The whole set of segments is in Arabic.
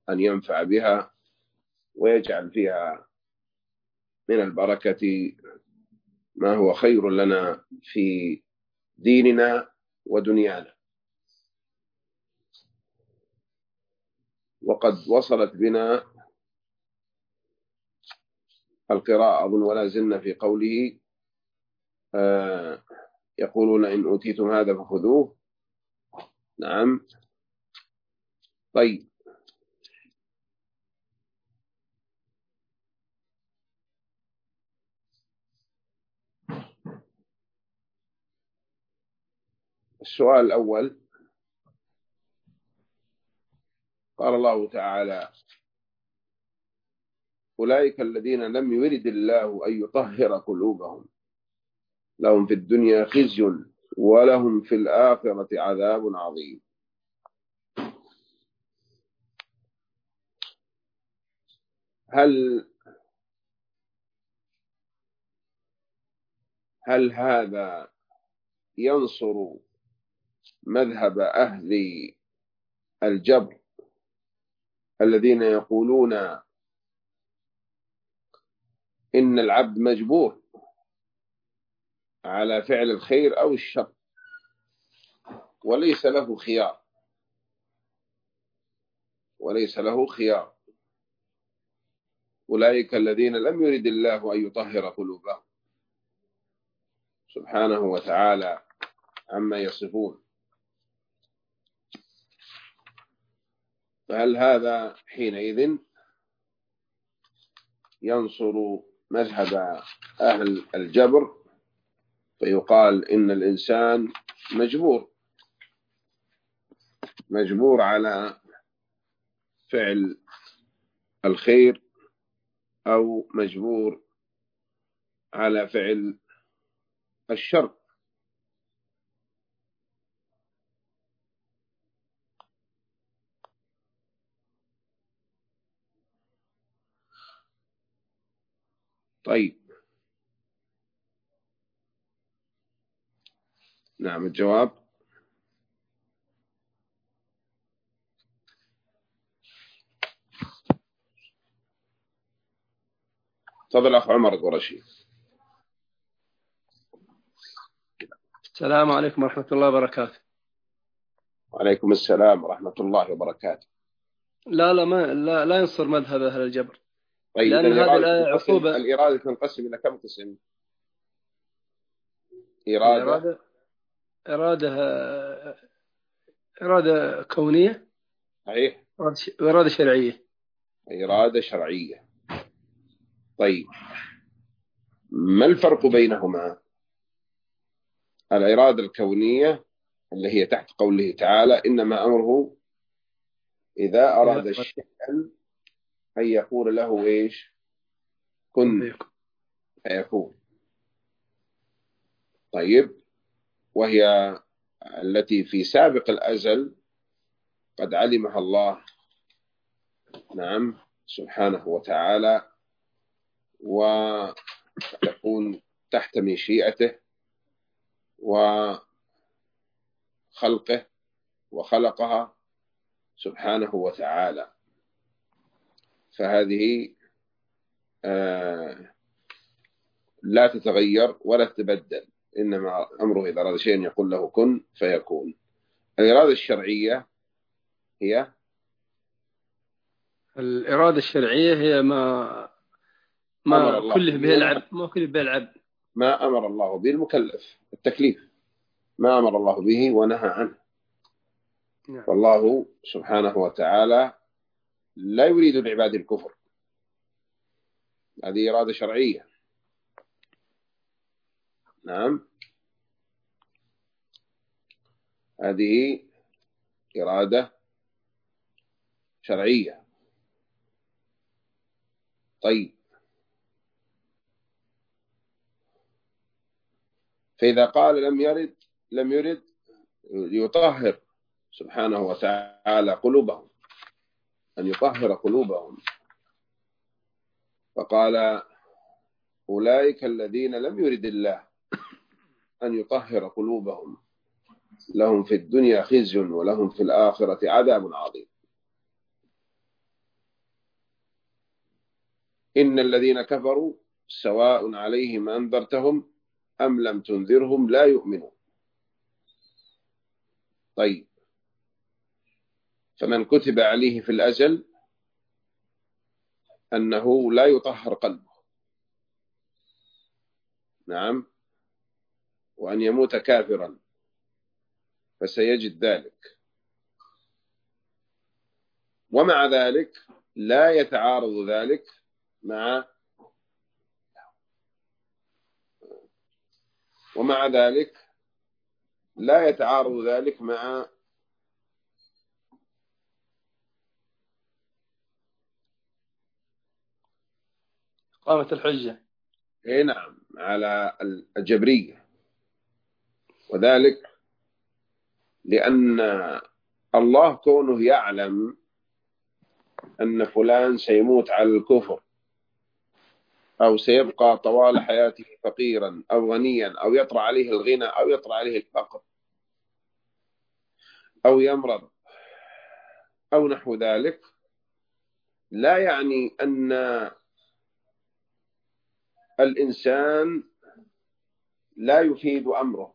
أن ينفع بها ويجعل فيها من البركة ما هو خير لنا في ديننا ودنيانا. وقد وصلت بنا القراءة أظن ولا زلنا في قوله يقولون إن أوتيتم هذا فخذوه. نعم. طيب، السؤال الأول، قال الله تعالى أولئك الذين لم يرد الله أن يطهر قلوبهم لهم في الدنيا خزي ولهم في الآخرة عذاب عظيم. هل هذا ينصر مذهب أهل الجبر الذين يقولون إن العبد مجبور على فعل الخير أو الشر وليس له خيار، وليس له خيار؟ أولئك الذين لم يرد الله أن يطهر قلوبهم سبحانه وتعالى عما يصفون. فهل هذا حينئذ ينصر مذهب أهل الجبر فيقال إن الإنسان مجبور على فعل الخير أو مجبور على فعل الشر؟ طيب، نعم. الجواب تفضل أخ عمر القرشي. السلام عليكم ورحمة الله وبركاته. وعليكم السلام ورحمة الله وبركاته. لا ينصر مذهب أهل الجبر. طيب، لأن هذه الآية عقوبة. الإرادة تنقسم إلى كم قسم؟ إرادة كونية، صحيح، وإرادة شرعية. إرادة شرعية. طيب، ما الفرق بينهما؟ الإرادة الكونية اللي هي تحت قوله تعالى إنما أمره إذا أراد شيئا أن يقول له إيش؟ كن فيكون. طيب، وهي التي في سابق الأزل قد علمها الله، نعم، سبحانه وتعالى، وتكون تحت مشيئته وخلقه وخلقها سبحانه وتعالى. فهذه لا تتغير ولا تتبدل، إنما أمره إذا أراد شيئا يقول له كن فيكون. الإرادة الشرعية هي ما كله به العبد، ما كله به العبد، ما أمر الله به المكلف، التكليف، ما أمر الله به ونهى عنه. والله سبحانه وتعالى لا يريد العباد الكفر، هذه إرادة شرعية. نعم، هذه إرادة شرعية. طيب، فإذا قال لم يرد يطهر سبحانه وتعالى قلوبهم، أن يطهر قلوبهم، فقال أولئك الذين لم يرد الله أن يطهر قلوبهم لهم في الدنيا خزي ولهم في الآخرة عذاب عظيم. إن الذين كفروا سواء عليهم أنذرتهم أم لم تنذرهم لا يؤمنون. طيب، فمن كتب عليه في الأزل أنه لا يطهر قلبه، نعم، وأن يموت كافرا، فسيجد ذلك. ومع ذلك لا يتعارض ذلك مع إقامة الحجة. نعم، على الجبرية. وذلك لأن الله كونه يعلم أن فلان سيموت على الكفر، أو سيبقى طوال حياته فقيرا أو غنيا، أو يطرأ عليه الغنى أو يطرأ عليه الفقر، أو يمرض أو نحو ذلك، لا يعني أن الإنسان لا يفيد أمره،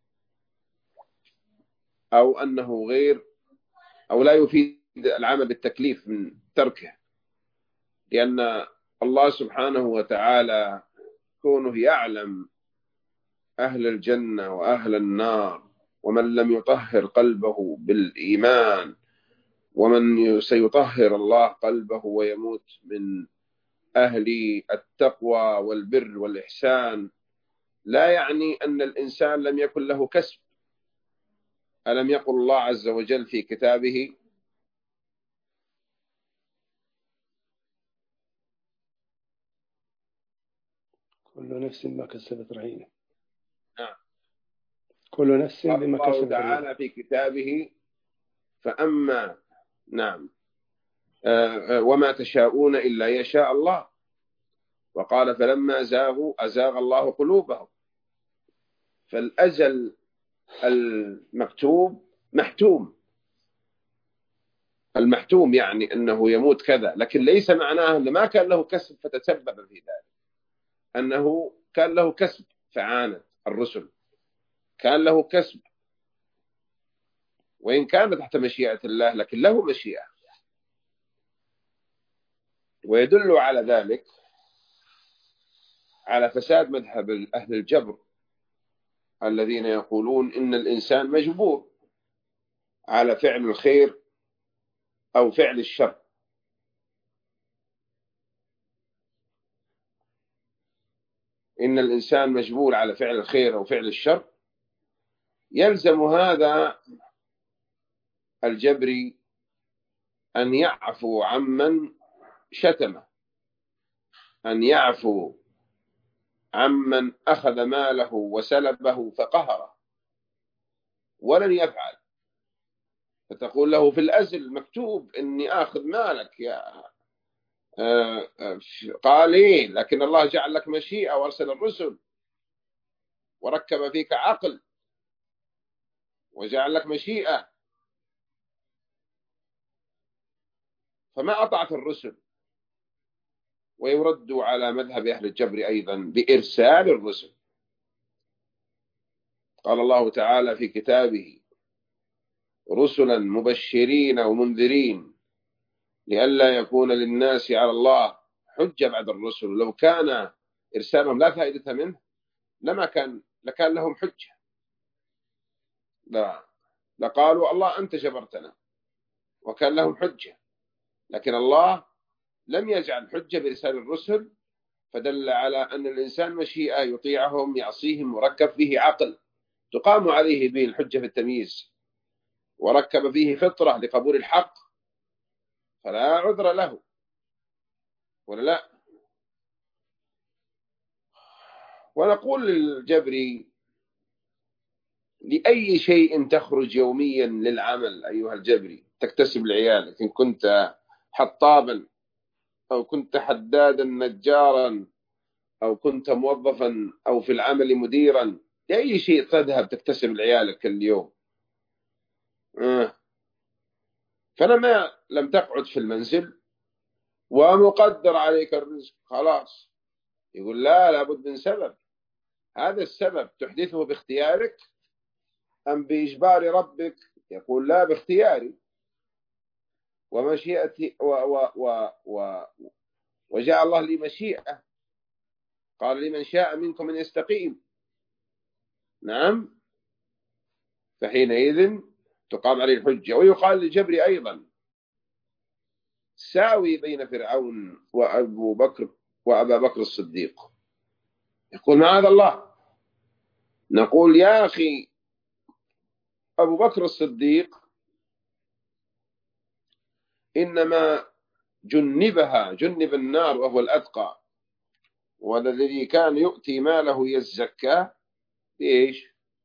أو أنه غير، أو لا يفيد العمل بالتكليف من تركه، لأن الله سبحانه وتعالى كونه يعلم أهل الجنة وأهل النار، ومن لم يطهر قلبه بالإيمان، ومن سيطهر الله قلبه ويموت من أهل التقوى والبر والإحسان، لا يعني أن الإنسان لم يكن له كسب. ألم يقل الله عز وجل في كتابه: كل نفس ما كسبت رهينة. نعم، كل نفس بما كسبت الله تعالى في كتابه: فأما، نعم، وما تشاءون إلا يشاء الله. وقال: فلما زاغوا أزاغ الله قلوبهم. فالأجل المكتوب محتوم. المحتوم يعني أنه يموت كذا، لكن ليس معناه أنه ما كان له كسب فتسبب في ذلك، أنه كان له كسب فعاند. الرسل كان له كسب، وإن كان تحت مشيئة الله لكن له مشيئة. ويدل على ذلك على فساد مذهب أهل الجبر الذين يقولون إن الإنسان مجبور على فعل الخير أو فعل الشر. إن الإنسان مجبور على فعل الخير أو فعل الشر، يلزم هذا الجبري أن يعفو عمن شتمه، أن يعفو عمن أخذ ماله وسلبه فقهره، ولن يفعل. فتقول له في الأزل مكتوب إني آخذ مالك يا قال إيه، لكن الله جعل لك مشيئة وأرسل الرسل وركب فيك عقل وجعل لك مشيئة، فما أطعت الرسل. ويرد على مذهب أهل الجبر أيضا بإرسال الرسل. قال الله تعالى في كتابه: رسلا مبشرين ومنذرين لئلا يكون للناس على الله حجة بعد الرسل. لو كان إرسالهم لا فائدة منه لكان لهم حجة، لقالوا الله أنت جبرتنا، وكان لهم حجة. لكن الله لم يجعل حجة بإرسال الرسل، فدل على أن الإنسان مشيئة يطيعهم يعصيهم، وركب فيه عقل تقام عليه به الحجة في التمييز، وركب فيه فطرة لقبول الحق، فلا عذر له، ولا لا. ونقول للجبري: لأي شيء تخرج يوميا للعمل أيها الجبري تكتسب لعيالك، إن كنت حطابا، أو كنت حدادا نجارا، أو كنت موظفا، أو في العمل مديرا، لأي شيء تذهب تكتسب لعيالك اليوم. فلما لم تقعد في المنزل ومقدر عليك الرزق، خلاص. يقول لا، لابد من سبب. هذا السبب تحدثه باختيارك أم بإجبار ربك؟ يقول لا، باختياري ومشيئتي وجاء الله لي مشيئة، قال لمن شاء منكم أن يستقيم. نعم. فحينئذ تقام عليه الحجة. ويقال للجبر أيضا ساوي بين فرعون وأبو بكر وأبا بكر الصديق. يقول معاذ الله. نقول يا أخي، أبو بكر الصديق إنما جنب النار وهو الأتقى، والذي كان يؤتي ماله يزكى بإيش؟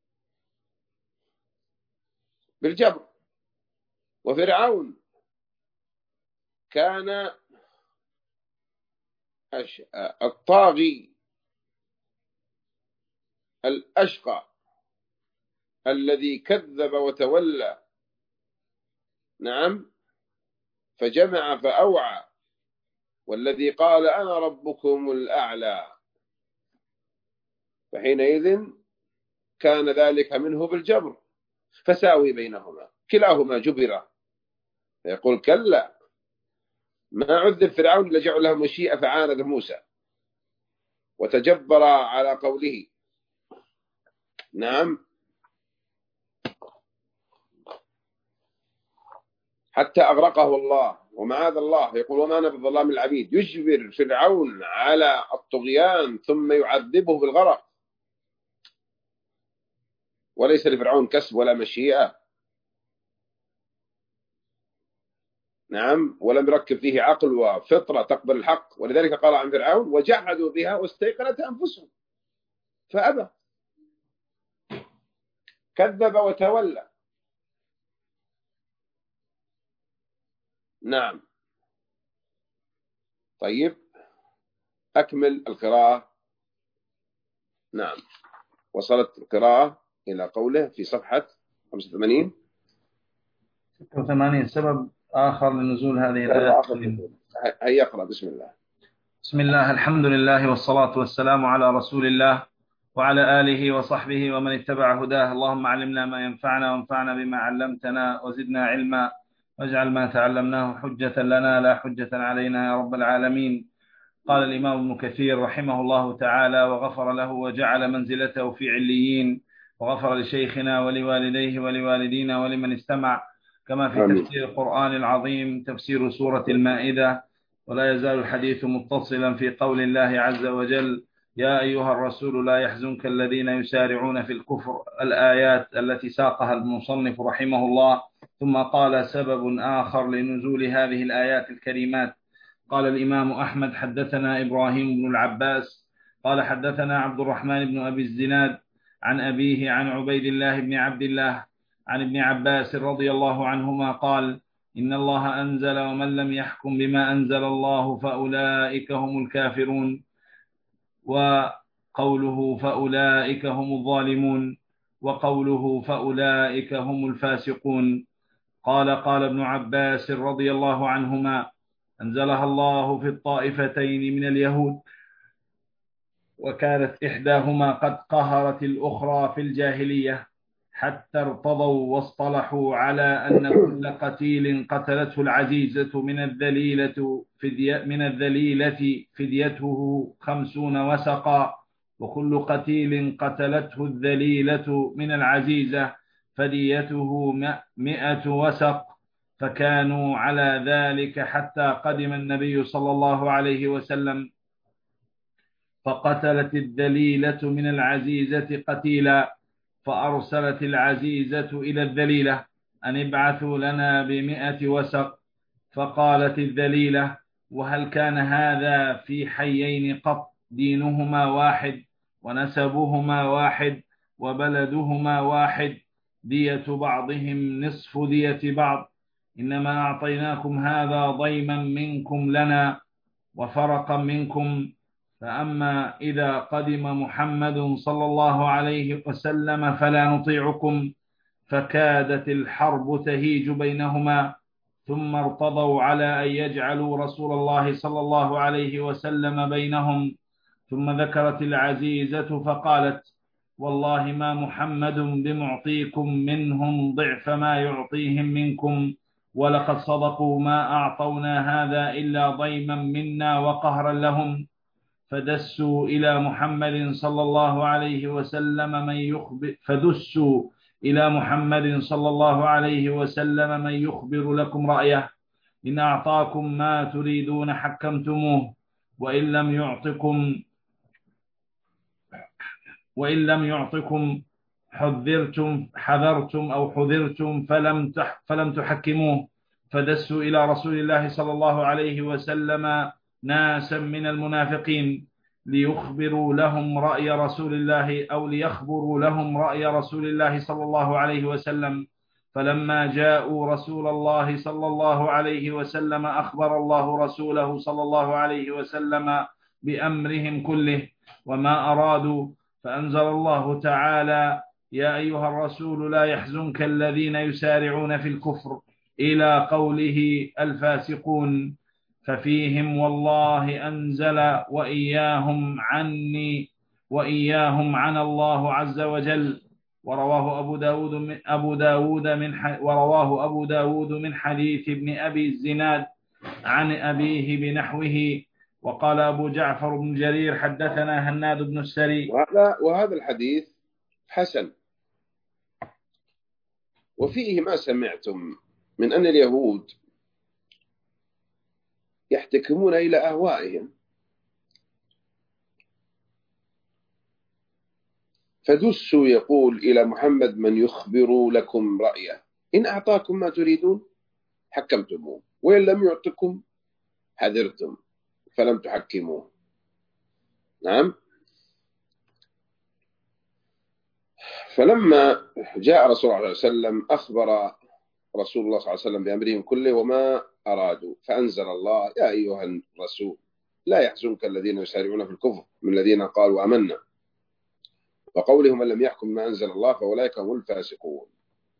بالجبر. وفرعون كان الطاغي الأشقى الذي كذب وتولى. نعم. فجمع فأوعى، والذي قال أنا ربكم الأعلى. فحينئذ كان ذلك منه بالجبر، فساوي بينهما، كلاهما جبر. فيقول كلا، ما عذب فرعون لجعل له مشيئة فعاند موسى وتجبر على قوله. نعم. حتى أغرقه الله، ومعاذ الله. يقول وما أنا بظلام العبيد. يجبر فرعون على الطغيان ثم يعذبه بالغرق، وليس لفرعون كسب ولا مشيئة. نعم. ولم يركب فيه عقل وفطرة تقبل الحق، ولذلك قال عن فرعون وجحدوا بها واستيقنت أنفسهم فأبى، كذب وتولى. نعم. طيب، أكمل القراءة. نعم. وصلت القراءة إلى قوله في صفحة 85 86. سبب آخر لنزول هذه الآية. هيا اقرأ. بسم الله. بسم الله، الحمد لله والصلاة والسلام على رسول الله وعلى آله وصحبه ومن اتبع هداه. اللهم علمنا ما ينفعنا وانفعنا بما علمتنا وزدنا علما، واجعل ما تعلمناه حجة لنا لا حجة علينا يا رب العالمين. قال الإمام ابن كثير رحمه الله تعالى وغفر له وجعل منزلته في عليين، وغفر لشيخنا ولوالديه ولوالدينا ولمن استمع، كما في تفسير القرآن العظيم تفسير سورة المائدة. ولا يزال الحديث متصلا في قول الله عز وجل يا أيها الرسول لا يحزنك الذين يسارعون في الكفر، الآيات التي ساقها المصنف رحمه الله. ثم قال سبب آخر لنزول هذه الآيات الكريمات. قال الإمام أحمد حدثنا إبراهيم بن العباس قال حدثنا عبد الرحمن بن أبي الزناد عن أبيه عن عبيد الله بن عبد الله عن ابن عباس رضي الله عنهما قال إن الله أنزل ومن لم يحكم بما أنزل الله فأولئك هم الكافرون، وقوله فأولئك هم الظالمون، وقوله فأولئك هم الفاسقون. قال ابن عباس رضي الله عنهما أنزلها الله في الطائفتين من اليهود، وكانت إحداهما قد قهرت الأخرى في الجاهلية حتى ارتضوا واصطلحوا على أن كل قتيل قتلته العزيزة من الذليلة فديته 50 وسقا، وكل قتيل قتلته الذليلة من العزيزة فديته 100 وسق. فكانوا على ذلك حتى قدم النبي صلى الله عليه وسلم فقتلت الذليلة من العزيزة قتيلا، فأرسلت العزيزة إلى الذليلة أن ابعثوا لنا ب100 وسق. فقالت الذليلة وهل كان هذا في حيين قط؟ دينهما واحد ونسبهما واحد وبلدهما واحد، دية بعضهم نصف دية بعض، إنما أعطيناكم هذا ضيما منكم لنا وفرقا منكم. فأما إذا قدم محمد صلى الله عليه وسلم فلا نطيعكم. فكادت الحرب تهيج بينهما، ثم ارتضوا على أن يجعلوا رسول الله صلى الله عليه وسلم بينهم. ثم ذكرت العزيزة فقالت: والله ما محمد بمعطيكم منهم ضعف ما يعطيهم منكم، ولقد صدقوا ما أعطونا هذا إلا ضيما منا وقهرا لهم. فدسوا إلى محمد صلى الله عليه وسلم من يخبر لكم رأيه. إن أعطاكم ما تريدون حكمتموه، وإن لم يعطكم حذرتم فلم تحكموه. فدسوا إلى رسول الله صلى الله عليه وسلم ناسا من المنافقين ليخبروا لهم رأي رسول الله صلى الله عليه وسلم. فلما جاءوا رسول الله صلى الله عليه وسلم أخبر الله رسوله صلى الله عليه وسلم بأمرهم كله وما أرادوا، فأنزل الله تعالى: يا أيها الرسول لا يحزنك الذين يسارعون في الكفر إلى قوله الفاسقون، ففيهم والله أنزل وإياهم عن الله عز وجل. ورواه أبو داود من حديث ابن أبي الزناد عن أبيه بنحوه. وقال أبو جعفر بن جرير: حدثنا هناد بن السري. وهذا الحديث حسن، وفيه ما سمعتم من أن اليهود يحتكمون إلى أهوائهم، فدسوا يقول إلى محمد من يخبر لكم رأيه، إن أعطاكم ما تريدون حكمتموه، وإن لم يعطكم حذرتم فلم تحكموه. نعم. فلما جاء رسول الله صلى الله عليه وسلم أخبر رسول الله صلى الله عليه وسلم بأمرهم كله وما أرادوا، فأنزل الله: يا أيها الرسول لا يحزنك الذين يسارعون في الكفر من الذين قالوا آمنا، وقولهم من لم يحكم ما أنزل الله فأولئك هم الفاسقون.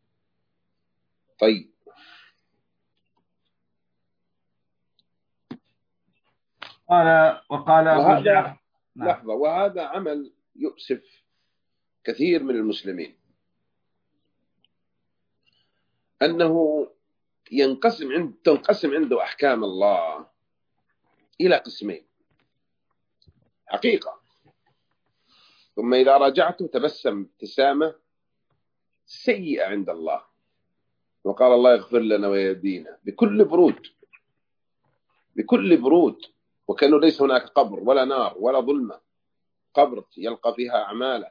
طيب، وقال أبو جعفر: لحظة، وهذا عمل يؤسف كثير من المسلمين، أنه تنقسم عنده أحكام الله إلى قسمين حقيقة، ثم إذا راجعته تبسم ابتسامة سيئة عند الله، وقال الله يغفر لنا ويهدينا بكل برود، وكأنه ليس هناك قبر ولا نار ولا ظلمة، قبر يلقى فيها أعماله.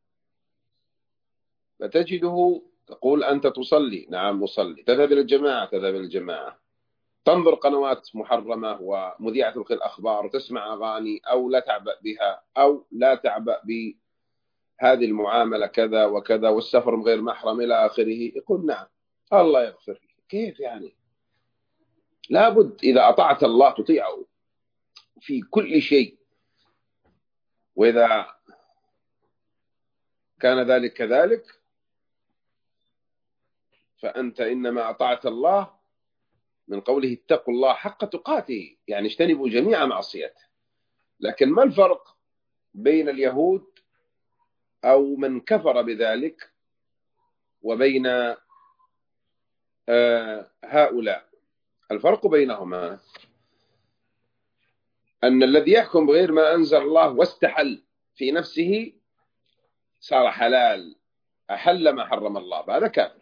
فتجده تقول أنت تصلي، نعم أصلي، تذهب إلى الجماعة، تنظر قنوات محرمة ومذيعة الأخبار وتسمع أغاني، أو لا تعبأ بها، أو لا تعبأ بهذه المعاملة كذا وكذا، والسفر من غير محرم إلى آخره. يقول نعم الله يغفر لي. كيف يعني؟ لابد إذا أطعت الله تطيعه في كل شيء، وإذا كان ذلك كذلك فأنت إنما أطعت الله من قوله اتقوا الله حق تقاته، يعني اجتنبوا جميع معصيته. لكن ما الفرق بين اليهود أو من كفر بذلك وبين هؤلاء؟ الفرق بينهما أن الذي يحكم بغير ما أنزل الله واستحل في نفسه صار حلال، أحل ما حرم الله، هذا كافر.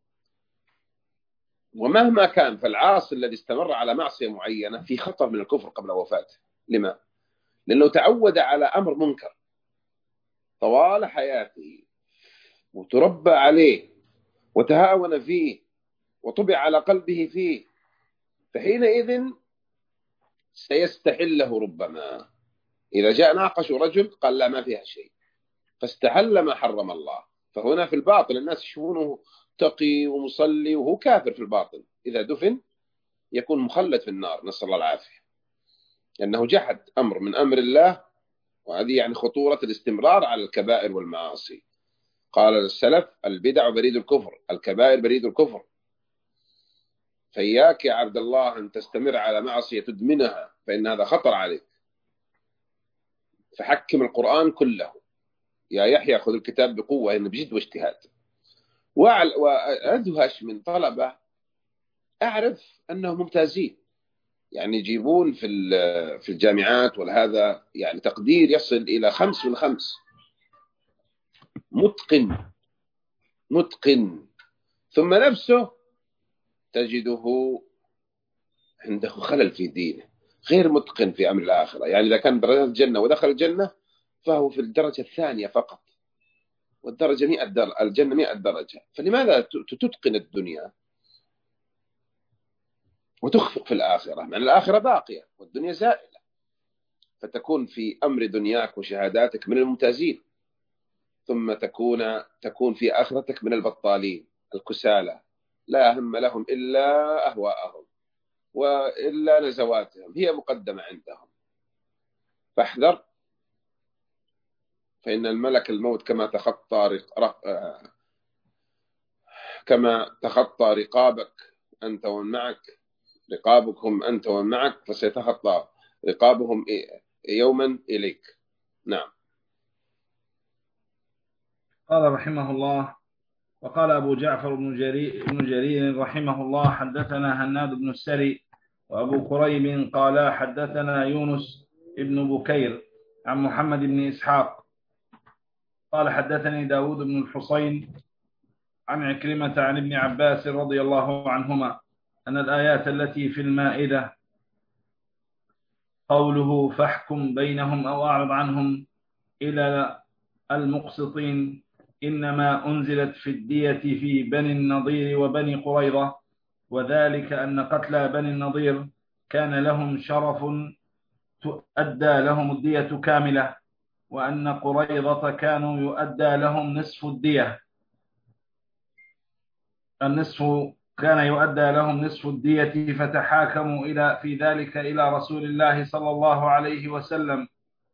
ومهما كان فالعاصي الذي استمر على معصية معينة في خطر من الكفر قبل وفاته. لما؟ لأنه تعود على أمر منكر طوال حياته، وتربى عليه وتهاون فيه وطبع على قلبه فيه، فحينئذ سيستحله. ربما إذا جاء ناقش رجل قال لا ما فيها شيء، فاستحل ما حرم الله، فهنا في الباطل الناس يشوفونه تقي ومصلي وهو كافر في الباطل، إذا دفن يكون مخلد في النار، نسأل الله العافية، لأنه جحد أمر من أمر الله. وهذه يعني خطورة الاستمرار على الكبائر والمعاصي. قال السلف: البدع بريد الكفر، الكبائر بريد الكفر. فإياك يا عبد الله أن تستمر على معصية تدمنها، فإن هذا خطر عليك. فحكم القرآن كله يا يحيى، خذ الكتاب بقوة، إن بجد واجتهاد. وأدهش من طلبة أعرف أنهم ممتازين، يعني يجيبون في الجامعات وهذا يعني تقدير يصل إلى 5 من 5، متقن، ثم نفسه تجده عنده خلل في دينه، غير متقن في أمر الآخرة. يعني إذا كان درجات الجنة ودخل الجنة فهو في الدرجة الثانية فقط، والدرجة 100 درجة، الجنة 100 درجة. فلماذا تتقن الدنيا وتخفق في الآخرة؟ مع الآخرة باقية والدنيا زائلة، فتكون في أمر دنياك وشهاداتك من الممتازين، ثم تكون في آخرتك من البطالين الكسالى، لا هم لهم إلا أهواءهم وإلا نزواتهم، هي مقدمة عندهم. فاحذر، فإن الملك الموت كما تخطى رقابك أنت ومن معك، رقابكم أنت ومن معك، فسيتخطى رقابهم يوما إليك. نعم. قال رحمه الله: وقال أبو جعفر بن جرير رحمه الله: حدثنا هناد بن السري وأبو كريب قال حدثنا يونس بن بكير عن محمد بن إسحاق قال حدثني داود بن الحصين عن عكرمة عن ابن عباس رضي الله عنهما أن الآيات التي في المائدة قوله فاحكم بينهم أو أعرض عنهم إلى المقسطين إنما أنزلت في الدية في بني النضير وبني قريظة، وذلك أن قتلى بني النضير كان لهم شرف تؤدى لهم الدية كاملة، وأن قريظة كانوا يؤدى لهم نصف الدية، كان يؤدى لهم نصف الدية، فتحاكموا في ذلك إلى رسول الله صلى الله عليه وسلم،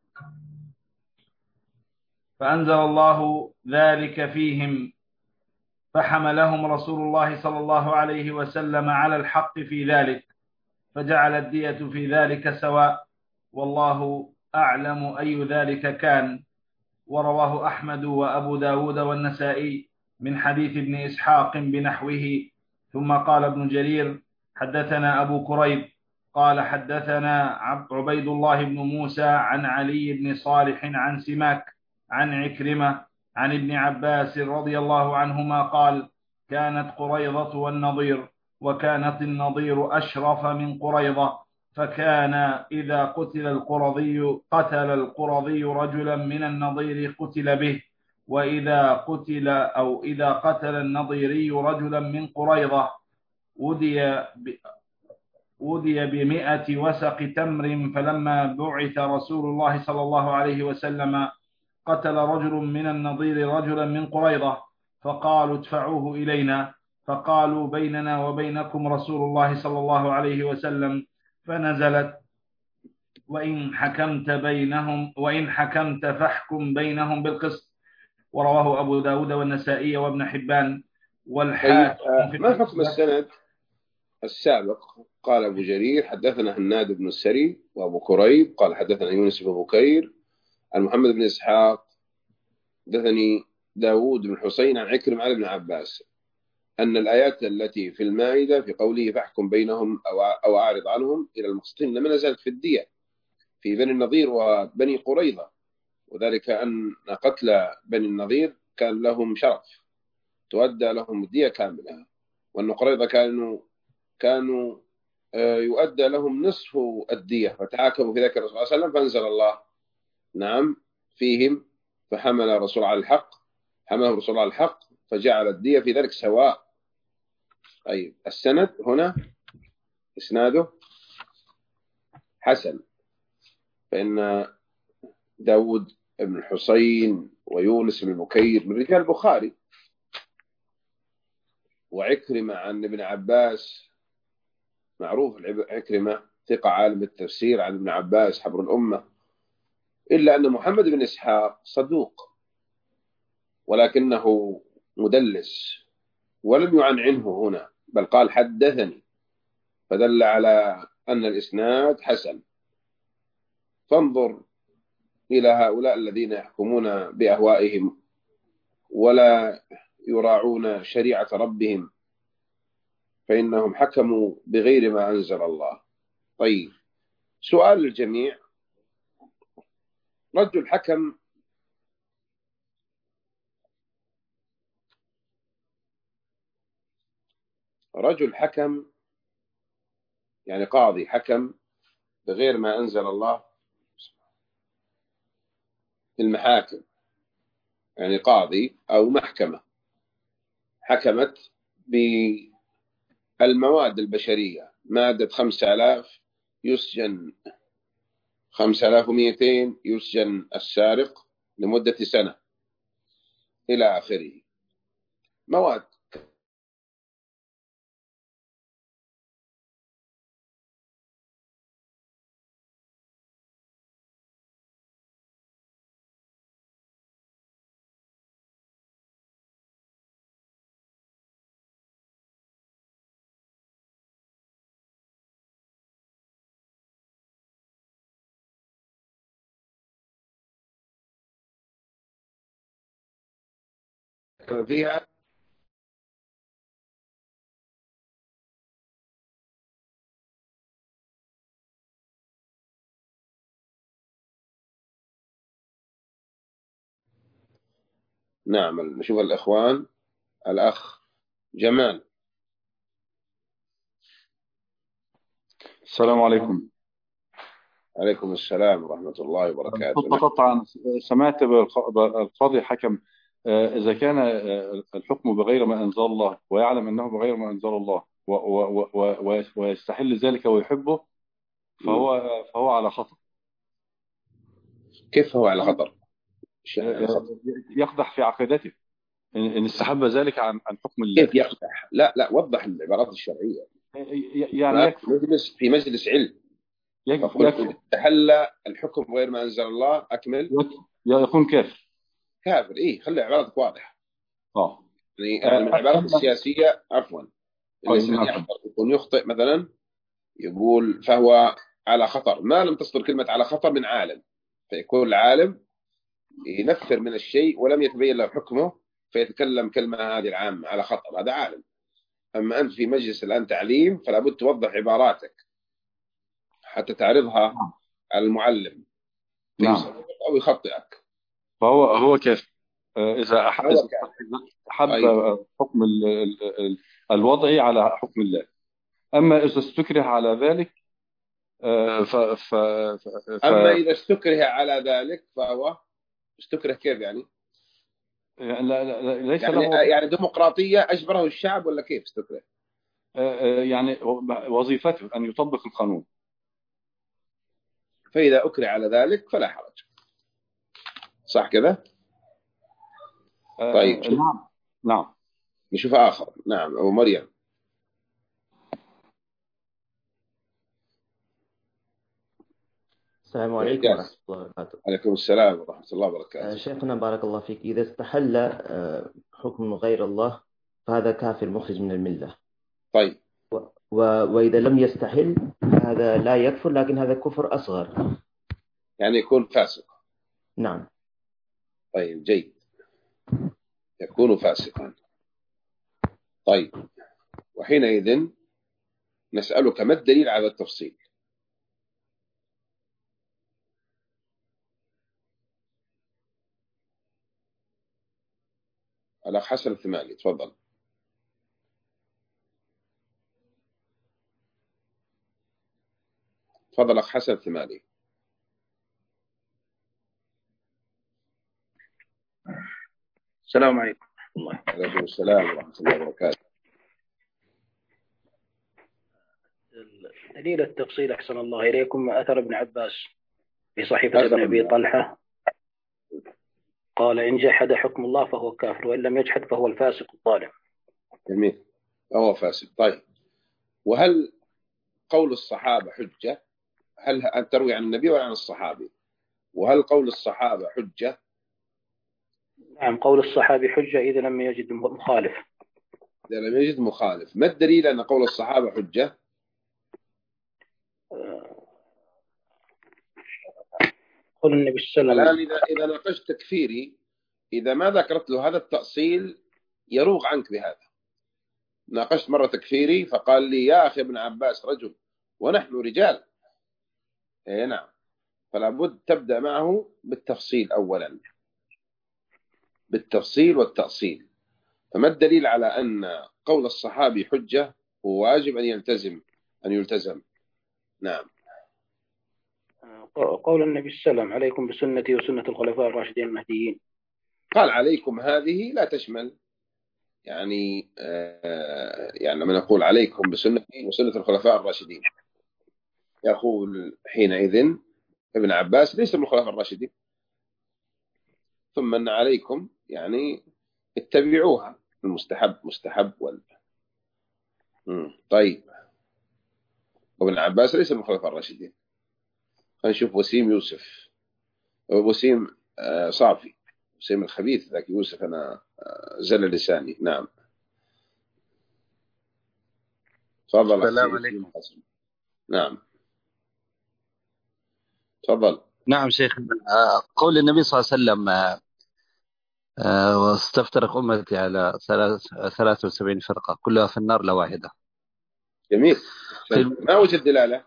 فأنزل الله ذلك فيهم، فحملهم رسول الله صلى الله عليه وسلم على الحق في ذلك، فجعل الدية في ذلك سواء، والله أعلم أي ذلك كان. ورواه أحمد وأبو داود والنسائي من حديث ابن إسحاق بنحوه. ثم قال ابن جرير: حدثنا أبو كريب قال حدثنا عبيد الله بن موسى عن علي بن صالح عن سماك عن عكرمة عن ابن عباس رضي الله عنهما قال: كانت قريظة والنضير، وكانت النضير أشرف من قريظة، فكان إذا قتل القرظي رجلا من النضير قتل به، إذا قتل النضيري رجلا من قريظة ودي ب100 وسق تمر. فلما بعث رسول الله صلى الله عليه وسلم قتل رجل من النضير رجلا من قريظة، فقالوا ادفعوه إلينا، فقالوا بيننا وبينكم رسول الله صلى الله عليه وسلم، فنزلت: وإن حكمت فاحكم بينهم بالقسط. ورواه أبو داود والنسائي وابن حبان والحاكم. ما حكم السند السابق؟ قال أبو جرير حدثنا هناد بن السري وأبو كريب قال حدثنا يونس بن بكير عن محمد بن إسحاق حدثني داود بن حسين عن عكرمة عن ابن عباس أن الآيات التي في المائدة في قوله فاحكم بينهم أو أعرض عنهم إلى المقسطين لما نزلت في الدية في بني النضير وبني قريظة، وذلك أن قتل بني النضير كان لهم شرف تؤدى لهم الدية كاملة، وأن قريظة كانوا يؤدى لهم نصف الدية، فتحاكموا في ذلك الرسول صلى الله عليه وسلم، فأنزل الله نعم فيهم، فحمل الرسول على الحق فجعل الدية في ذلك سواء. طيب السند هنا إسناده حسن، فإن داود بن الحصين ويونس بن بكير من رجال البخاري، وعكرمة عن ابن عباس معروف، عكرمة ثقة عالم التفسير عن ابن عباس حبر الأمة، إلا أن محمد بن إسحاق صدوق ولكنه مدلس ولم يعنعنه هنا، بل قال حدثني، فدل على أن الإسناد حسن. فانظر إلى هؤلاء الذين يحكمون بأهوائهم ولا يراعون شريعة ربهم، فإنهم حكموا بغير ما أنزل الله. طيب، سؤال الجميع: رجل حكم يعني قاضي حكم بغير ما أنزل الله في المحاكم، يعني قاضي أو محكمة حكمت بالمواد البشرية، مادة 5000 يسجن، 5200 يسجن السارق لمدة سنة، إلى آخره. مواد فيها نعم. نشوف الإخوان. الأخ جمال. السلام عليكم. عليكم السلام ورحمة الله وبركاته. قطعا سمعت القاضي حكم إذا كان الحكم بغير ما أنزل الله ويعلم أنه بغير ما أنزل الله ويستحل ذلك ويحبه، فهو على خطر. كيف هو على خطر؟ يقدح في عقيدته إن استحب ذلك عن حكم الله. كيف يقدح؟ لا، وضح العبارات الشرعية. يعني في مجلس علم يكفي. تحلى الحكم غير ما أنزل الله، أكمل. يكون كافر. كافر. خلي عبارتك واضحة. يعني من العبارات السياسية، عفوا، الإنسان يكون يخطئ مثلا، يقول فهو على خطر، ما لم تصدر كلمة على خطر من عالم، فيكون العالم ينفر من الشيء ولم يتبين له حكمه، فيتكلم كلمة هذه العامة على خطر، هذا عالم. أما أنت في مجلس الآن تعليم، فلا بد توضح عباراتك حتى تعرضها على المعلم، أو يخطئك. فهو كافر إذا أحب حكم الوضعي على حكم الله. أما إذا استكره على ذلك أما إذا استكره على ذلك فهو استكره كيف يعني؟ ليس يعني ديمقراطية أجبره الشعب ولا كيف استكره؟ يعني وظيفته أن يطبق القانون. فإذا أكره على ذلك فلا حرج، صح كذا؟ طيب. نعم. نشوف آخر. نعم، أبو مريم. السلام عليكم ورحمة الله وبركاته. عليكم السلام ورحمة الله وبركاته. شيخنا بارك الله فيك، إذا استحل حكم غير الله فهذا كافر مخرج من الملة. طيب. وإذا لم يستحل هذا لا يكفر، لكن هذا كفر أصغر، يعني يكون فاسق. نعم. طيب، جيد، يكون فاسقا. طيب، وحينئذ نسألك ما الدليل على التفصيل؟ الأخ حسن الثمالي، تفضل. تفضل أخ حسن الثمالي. السلام عليكم ورحمة الله. عليكم السلام ورحمة الله وبركاته. دليل التفصيل أحسن الله إليكم أثر ابن عباس في صحيفة ابن أبي طلحة، قال إن جحد حكم الله فهو كافر، وإن لم يجحد فهو الفاسق الظالم. جميل، هو فاسق. طيب، وهل قول الصحابة حجة؟ هل أن تروي عن النبي ولا عن الصحابي؟ وهل قول الصحابة حجة؟ نعم، قول الصحابي حجة إذا لم يجد مخالف. إذا لم يجد مخالف. ما الدليل أن قول الصحابة حجة؟ قول النبي صلى الله عليه وسلم. الآن إذا ناقشت تكفيري، إذا ما ذكرت له هذا التأصيل يروغ عنك بهذا. ناقشت مرة تكفيري فقال لي يا أخي ابن عباس رجل ونحن رجال. إيه نعم، فلا بد تبدأ معه بالتفصيل أولا، بالتفصيل والتأصيل. فما الدليل على أن قول الصحابي حجة وواجب أن يلتزم؟ نعم. قول النبي صلى الله عليه وسلم عليكم بسنتي وسنة الخلفاء الراشدين المهديين. قال عليكم هذه لا تشمل، يعني لما نقول عليكم بسنتي وسنة الخلفاء الراشدين، يقول حينئذ ابن عباس ليس من الخلفاء الراشدين، ثم أن عليكم يعني اتبعوها، المستحب مستحب طيب، وابن عباس ليس من الخلفاء الراشدين. خلينا نشوف وسيم يوسف، وسيم صافي، وسيم الخبيث ذاك يوسف، أنا زل لساني. نعم تفضل. السلام عليكم. نعم تفضل. نعم شيخ، قول النبي صلى الله عليه وسلم واستفترق أمتي على 73 فرقة كلها في النار لا واحدة. جميل. ما وجه الدلالة؟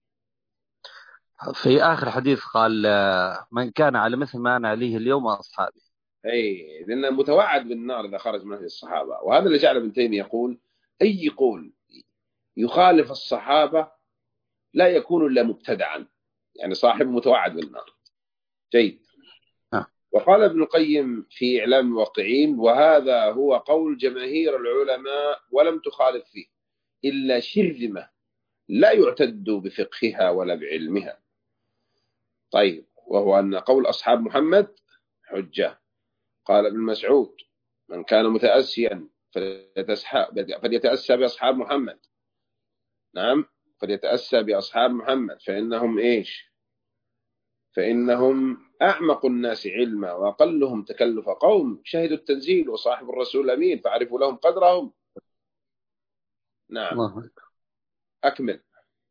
في آخر حديث قال من كان على مثل ما أنا عليه اليوم أصحابي. أي، لأنه متوعد بالنار إذا خرج من الصحابة. وهذا اللي جعل ابن تيمية يقول أي قول يخالف الصحابة لا يكون إلا مبتدعا، يعني صاحب متوعد بالنار. جيد. وقال ابن القيم في إعلام الموقعين وهذا هو قول جماهير العلماء ولم تخالف فيه إلا شرذمة لا يعتد بفقهها ولا بعلمها. طيب، وهو أن قول أصحاب محمد حجة. قال ابن مسعود من كان متأسيا فليتأسى بأصحاب محمد. نعم، فليتأسى بأصحاب محمد فإنهم إيش؟ فإنهم أعمق الناس علما وأقلهم تكلف قوم شهدوا التنزيل وصاحب الرسول الأمين فعرفوا لهم قدرهم. نعم الله. أكمل.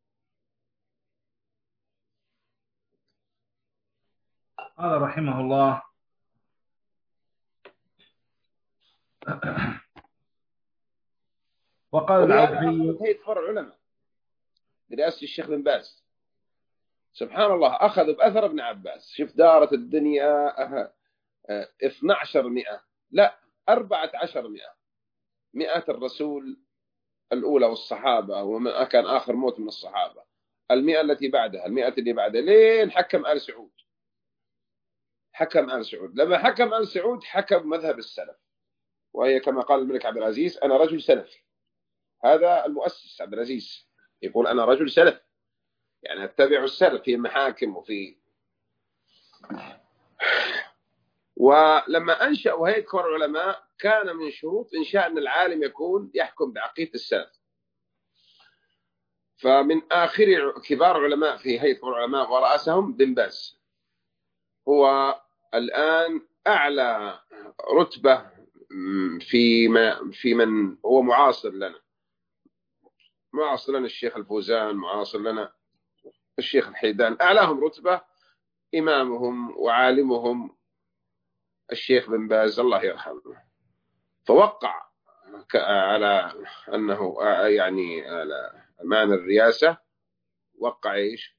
قال رحمه الله وقال العوفي هيئة فرع علماء برئاسة الشيخ بن باز سبحان الله أخذ بأثر ابن عباس. شوف دارت الدنيا 1200 لا 1400 مئات الرسول الأولى والصحابة، وما كان آخر موت من الصحابة، 100 التي بعدها، 100 اللي بعدها، لين حكم آل سعود. حكم آل سعود، لما حكم آل سعود حكم مذهب السلف، وهي كما قال الملك عبد العزيز أنا رجل سلفي. هذا المؤسس عبد العزيز يقول أنا رجل سلف، يعني اتبع السلف في المحاكم وفي. ولما أنشأوا هيئة كبار العلماء كان من شروط إنشاء أن العالم يكون يحكم بعقيدة السلف. فمن آخر كبار علماء في هيئة كبار العلماء ورأسهم بن باز، هو الآن أعلى رتبة في من هو معاصر لنا. معاصر لنا الشيخ الفوزان، معاصر لنا الشيخ الحيدان، أعلاهم رتبة إمامهم وعالمهم الشيخ بن باز الله يرحمه. فوقع على أنه يعني على أمان الرئاسة، وقع إيش؟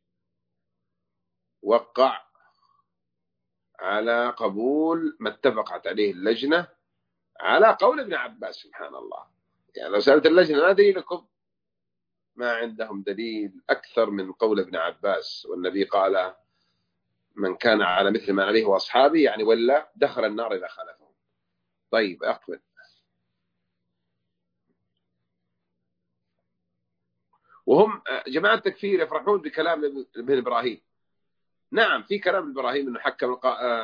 وقع على قبول ما اتفقت عليه اللجنة على قول ابن عباس. سبحان الله، يعني لو سألت اللجنة ما دليلكم؟ ما عندهم دليل أكثر من قول ابن عباس، والنبي قال من كان على مثل ما عليه وأصحابه، يعني ولا دخل النار إذا خالفهم. طيب أقبل. وهم جماعة التكفير يفرحون بكلام ابن إبراهيم. نعم، في كلام إبراهيم أنه حكم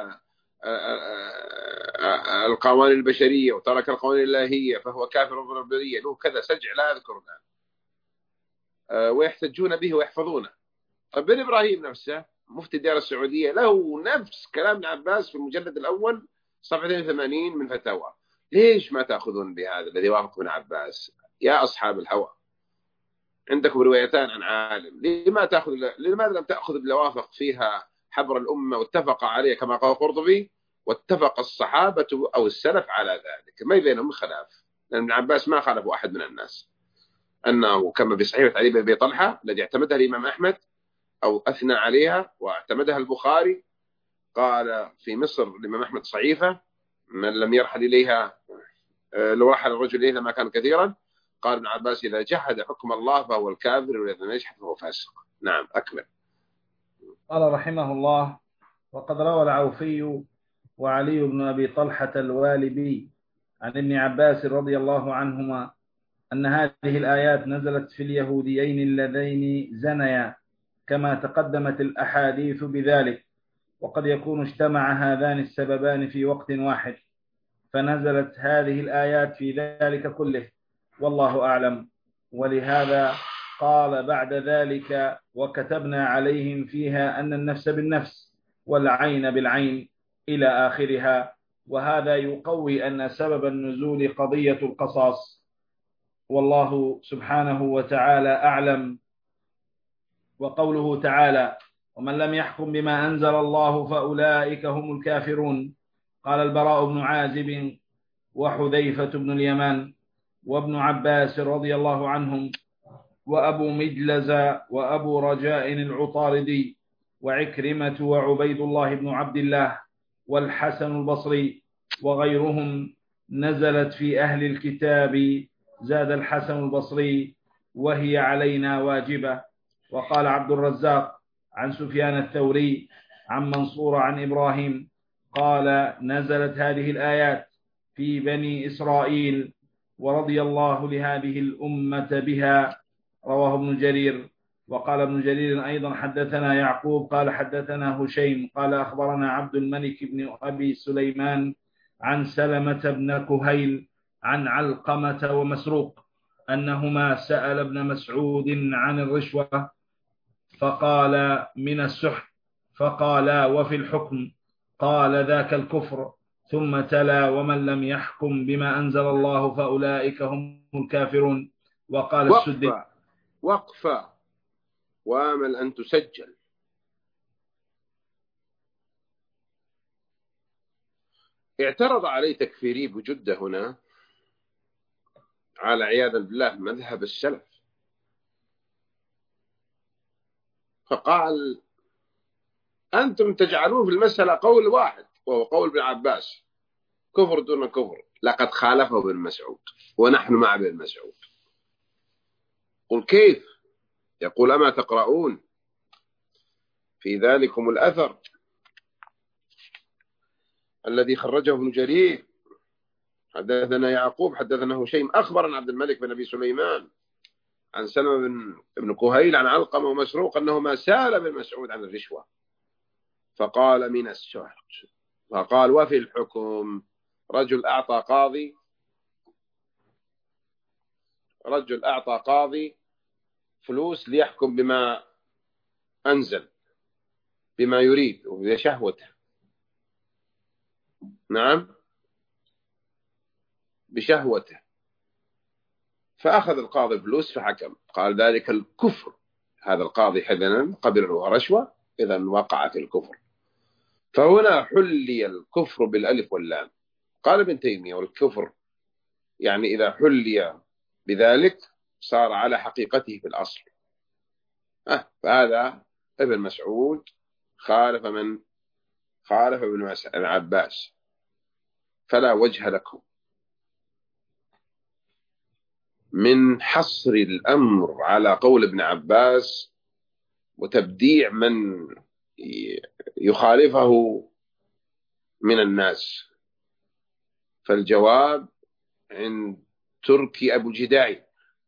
القوانين البشرية وترك القوانين الإلهية فهو كافر بالربوبية، له كذا سجع لا أذكر الآن، ويحتجون به ويحفظونه. طيب ابن إبراهيم نفسه مفتي الديار السعودية له نفس كلام ابن عباس في المجلد الأول صفحة 82 من فتاوى. ليش ما تأخذون بهذا الذي وافق ابن عباس يا أصحاب الهوى؟ عندكم روايتان عن عالم، لماذا لم تأخذ بالوافق فيها حبر الأمة واتفق عليه كما قال القرطبي واتفق الصحابة أو السلف على ذلك، ما بينهم خلاف، لأن ابن عباس ما خالف أحد من الناس أنه كما في صحيفة علي بن أبي طلحة الذي اعتمدها الإمام أحمد أو أثنى عليها واعتمدها البخاري، قال في مصر الإمام أحمد صحيفة من لم يرحل إليها لو رحل الرجل إليها ما كان كثيرا، قال ابن عباس إذا جحد حكم الله فهو الكافر وإذا لم يجحد فهو فاسق. نعم أكمل. قال رحمه الله: وقد روى العوفي وعلي بن أبي طلحة الوالبي عن ابن عباس رضي الله عنهما أن هذه الآيات نزلت في اليهوديين اللذين زنيا كما تقدمت الأحاديث بذلك، وقد يكون اجتمع هذان السببان في وقت واحد، فنزلت هذه الآيات في ذلك كله، والله أعلم. ولهذا قال بعد ذلك: وكتبنا عليهم فيها أن النفس بالنفس والعين بالعين إلى آخرها. وهذا يقوي أن سبب النزول قضية القصاص، والله سبحانه وتعالى أعلم. وقوله تعالى: ومن لم يحكم بما أنزل الله فأولئك هم الكافرون. قال البراء بن عازب وحذيفة بن اليمان وابن عباس رضي الله عنهم وأبو مجلز وأبو رجاء العطاردي وعكرمة وعبيد الله بن عبد الله والحسن البصري وغيرهم نزلت في أهل الكتاب. زاد الحسن البصري: وهي علينا واجبة. وقال عبد الرزاق عن سفيان الثوري عن منصور عن إبراهيم قال: نزلت هذه الآيات في بني إسرائيل ورضي الله لهذه الأمة بها. رواه ابن جرير. وقال ابن جرير أيضا: حدثنا يعقوب قال حدثنا هشيم قال أخبرنا عبد الملك بن أبي سليمان عن سلمة بن كهيل عن علقمة ومسروق أنهما سأل ابن مسعود عن الرشوة فقال: من السحت، فقال: وفي الحكم؟ قال: ذاك الكفر. ثم تلا: ومن لم يحكم بما أنزل الله فأولئك هم الكافرون. وقال السدي: وقفة وامل أن تسجل. اعترض عليه تكفيري بجدة هنا على عياذا بالله مذهب السلف، فقال: أنتم تجعلون في المسألة قول واحد وهو قول ابن عباس، كفر دون كفر، لقد خالفه ابن مسعود ونحن مع ابن مسعود. قل كيف؟ يقول: أما تقرؤون في ذلكم الأثر الذي خرجه ابن جرير حدثنا يعقوب حدثنا هشيم أخبرنا عبد الملك بن أبي سليمان عن سلمة بن كهيل عن علقمة ومسروق أنهما سأل ابن مسعود عن الرشوة فقال: من السحت. فقال: وفي الحكم؟ رجل أعطى قاضي فلوس ليحكم بما أنزل بما يريد وبشهوته، نعم بشهوته، فأخذ القاضي فلوس فحكم، قال: ذلك الكفر. هذا القاضي حذنا قبل رشوة، إذا وقع في الكفر. فهنا حلي الكفر بالألف واللام. قال ابن تيمية: والكفر يعني إذا حلي بذلك صار على حقيقته في الأصل. فهذا ابن مسعود خالف ابن عباس، فلا وجه لكم من حصر الأمر على قول ابن عباس وتبديع من يخالفه من الناس. فالجواب عند تركي أبو جداعي.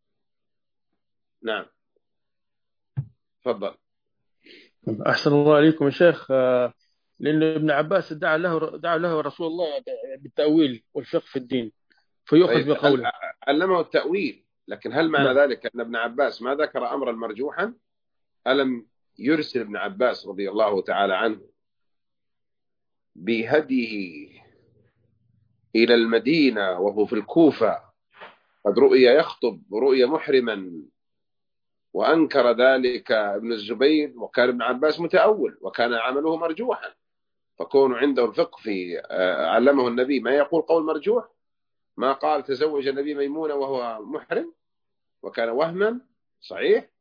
نعم تفضل. أحسن الله عليكم يا شيخ. لأن ابن عباس دعا له رسول الله بالتأويل والفقه في الدين، فيؤخذ بقوله. علمه التأويل، لكن هل معنى ذلك أن ابن عباس ما ذكر أمرا مرجوحا؟ ألم يرسل ابن عباس رضي الله تعالى عنه بهديه إلى المدينة وهو في الكوفة قد رؤيا يخطب رؤيا محرما وأنكر ذلك ابن الزبير، وكان ابن عباس متأول وكان عمله مرجوحا، فكون عنده الفقه في علمه النبي ما يقول قول مرجوح، ما قال تزوج النبي ميمونة وهو محرم وكان وهما صحيح.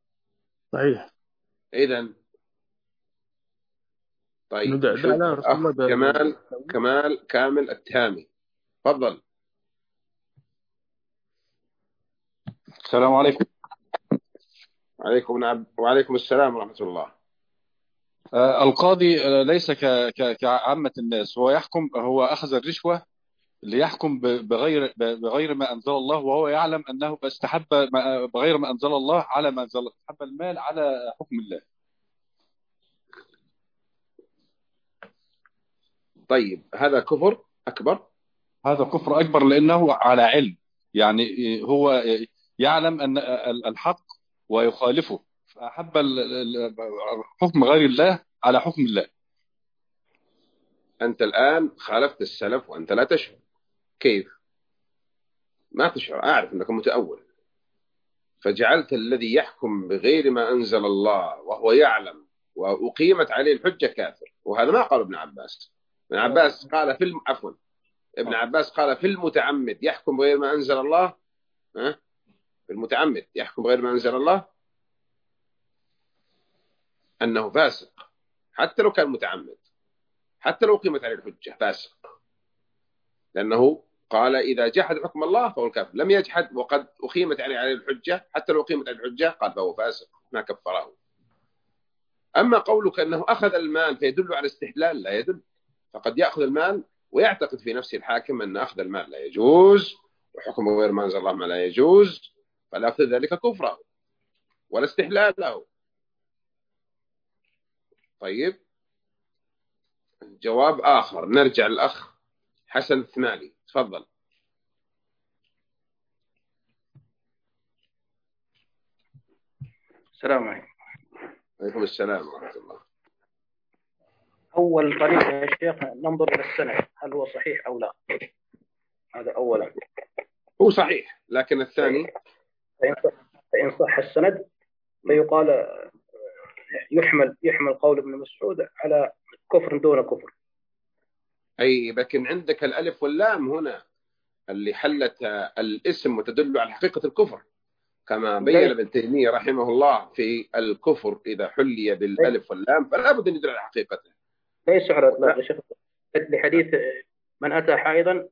إذن طيب شوف الأخ كامل التهامي، تفضل. السلام عليكم. وعليكم السلام ورحمة الله. القاضي ليس كعامة الناس، هو يحكم، هو أخذ الرشوة ليحكم بغير ما أنزل الله، وهو يعلم أنه استحب بغير ما أنزل الله على ما أنزل الله، استحب المال على حكم الله. طيب هذا كفر أكبر؟ هذا كفر أكبر لأنه على علم، يعني هو يعلم أن الحق ويخالفه، فأحب حكم غير الله على حكم الله. أنت الآن خالفت السلف وأنت لا تشعر. كيف؟ ما تشعر، أعرف أنك متأول، فجعلت الذي يحكم بغير ما أنزل الله وهو يعلم وأقيمت عليه الحجة كافر، وهذا ما قال ابن عباس. ابن عباس قال ابن عباس قال في المتعمد يحكم بغير ما أنزل الله، في المتعمد يحكم بغير ما أنزل الله أنه فاسق، حتى لو كان متعمد، حتى لو قيمت عليه الحجة فاسق، لأنه قال إذا جحد حكم الله فهو الكافر، لم يجحد وقد أقيمت عليه الحجة، حتى لو قيمت عليه الحجة قال فهو فاسق ما كفره. أما قولك أنه أخذ المال فيدل على استحلال، لا يدل، فقد يأخذ المال ويعتقد في نفسه الحاكم أن أخذ المال لا يجوز وحكم غير ما أنزل الله ما لا يجوز، فلا يأخذ ذلك كفره ولا استحلال له. طيب جواب آخر، نرجع للأخ حسن الثمالي، تفضل. السلام عليكم. عليكم السلام ورحمة الله. أول طريقة يا شيخ ننظر إلى السند هل هو صحيح أو لا، هذا أولا. هو صحيح، لكن الثاني فإن صح السند فيقال يحمل قول ابن مسعود على كفر دون كفر. أي لكن عندك الألف واللام هنا اللي حلت الاسم وتدل على حقيقة الكفر، كما بين ابن تيمية رحمه الله في الكفر إذا حلي بالألف واللام فلا بد أن يدل على حقيقته. ليس على الإطلاق يا شيخ، لحديث من أتى حائضا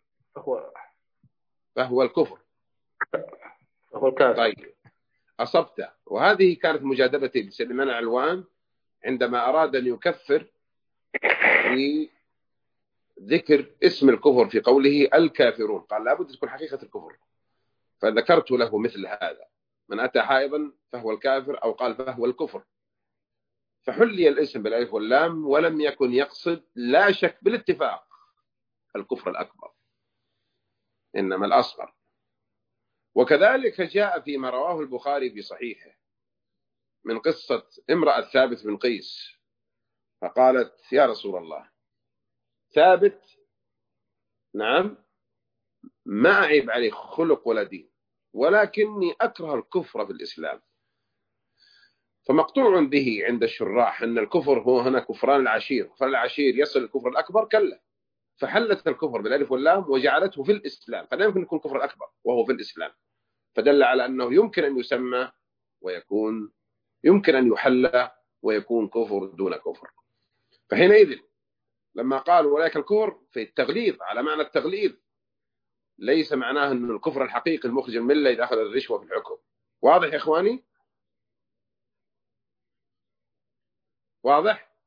فهو الكفر، فهو الكافر. طيب أصبت. وهذه كانت مجادلتي لسليمان علوان عندما أراد أن يكفر بذكر اسم الكفر في قوله الكافرون، قال لابد تكون حقيقة الكفر، فذكرت له مثل هذا، من أتى حائضا فهو الكافر، أو قال فهو الكفر، فحلي الاسم بالألف واللام ولم يكن يقصد لا شك بالاتفاق الكفر الأكبر، إنما الأصغر. وكذلك جاء فيما رواه البخاري في صحيحه من قصة امرأة ثابت بن قيس، فقالت يا رسول الله ثابت نعم ما أعيب عليه خلق ولا دين، ولكني أكره الكفر في الإسلام. فمقطوع به عند الشراح أن الكفر هو هنا كفران العشير، كفران العشير يصل الكفر الأكبر، كلا، فحلت الكفر بالألف واللام وجعلته في الإسلام، فلا يمكن يكون كفر الأكبر وهو في الإسلام، فدل على أنه يمكن أن يسمى ويكون، يمكن أن يحل ويكون كفر دون كفر. فحينئذ لما قالوا ولكن الكفر في التغليظ على معنى التغليظ، ليس معناه أن الكفر الحقيقي المخرج من الملة إذا أخذ الرشوة في الحكم. واضح يا إخواني؟ واضح؟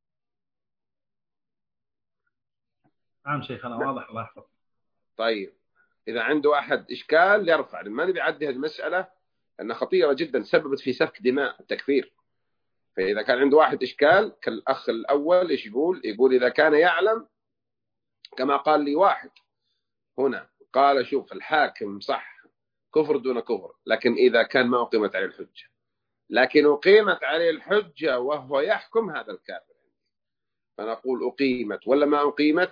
نعم شيخنا واضح، الله يحفظك. طيب إذا عنده أحد إشكال يرفع، ما نبي عدي هذه المسألة أنها خطيرة جدا، سببت في سفك دماء التكفير. فإذا كان عنده واحد إشكال كالأخ الأول إيش يقول إذا كان يعلم، كما قال لي واحد هنا قال شوف الحاكم صح كفر دون كفر، لكن إذا كان ما أقيمت عليه الحجة، لكن أقيمت عليه الحجة وهو يحكم هذا الكافر، فنقول أقيمت ولا ما أقيمت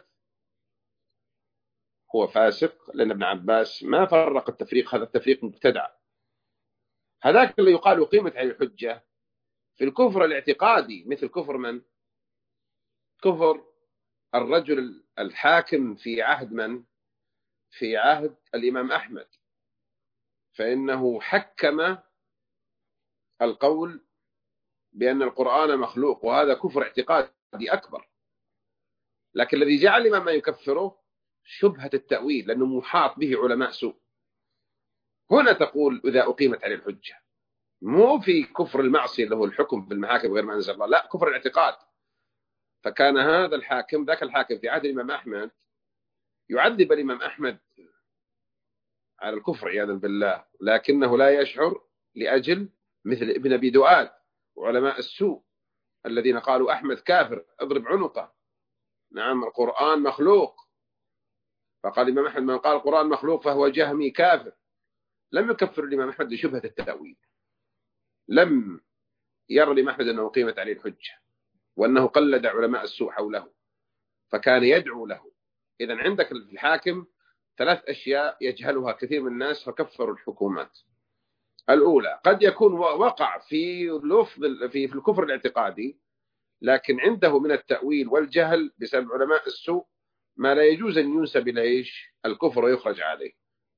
هو فاسق، لأن ابن عباس ما فرق التفريق، هذا التفريق مبتدع، هذاك اللي يقال أقيمت عليه الحجة في الكفر الاعتقادي، مثل كفر من؟ كفر الرجل الحاكم في عهد من؟ في عهد الإمام أحمد، فإنه حكم القول بأن القرآن مخلوق، وهذا كفر اعتقادي أكبر. لكن الذي جعل الإمام ما يكفره شبهة التأويل، لأنه محاط به علماء سوء. هنا تقول إذا أقيمت عليه الحجة، مو في كفر المعصية اللي هو الحكم في المحاكم غير ما أنزل الله، لا، كفر الاعتقاد. فكان هذا الحاكم، ذاك الحاكم في عهد الإمام أحمد، يعذب الإمام أحمد على الكفر عياذا بالله، لكنه لا يشعر لأجل مثل ابن أبي دؤاد وعلماء السوء الذين قالوا أحمد كافر اضرب عنقه. نعم، القرآن مخلوق. فقال الإمام أحمد من قال القرآن مخلوق فهو جهمي كافر. لم يكفر الإمام أحمد لشبهة التأويل، لم يرى الإمام أحمد أنه قيمت عليه الحجة، وأنه قلد علماء السوء حوله، فكان يدعو له. إذن عندك الحاكم 3 أشياء يجهلها كثير من الناس فكفروا الحكومات. الأولى، قد يكون وقع في لفظ في الكفر الاعتقادي، لكن عنده من التأويل والجهل بسبب علماء السوء ما لا يجوز أن ينسب إليه الكفر ويخرج عليه،